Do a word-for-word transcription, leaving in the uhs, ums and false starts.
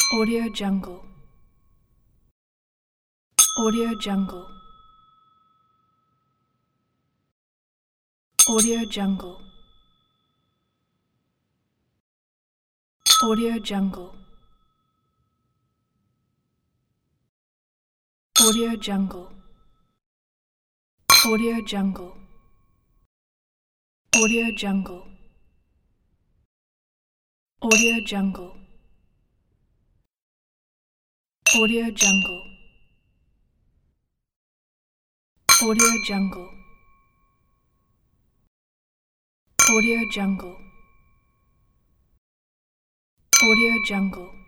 Audio Jungle. Audio Jungle. Audio Jungle. Audio Jungle. Audio Jungle. Audio Jungle. Audio Jungle. Audio Jungle. Audio Jungle. Audio Jungle. Audio Jungle. Audio Jungle.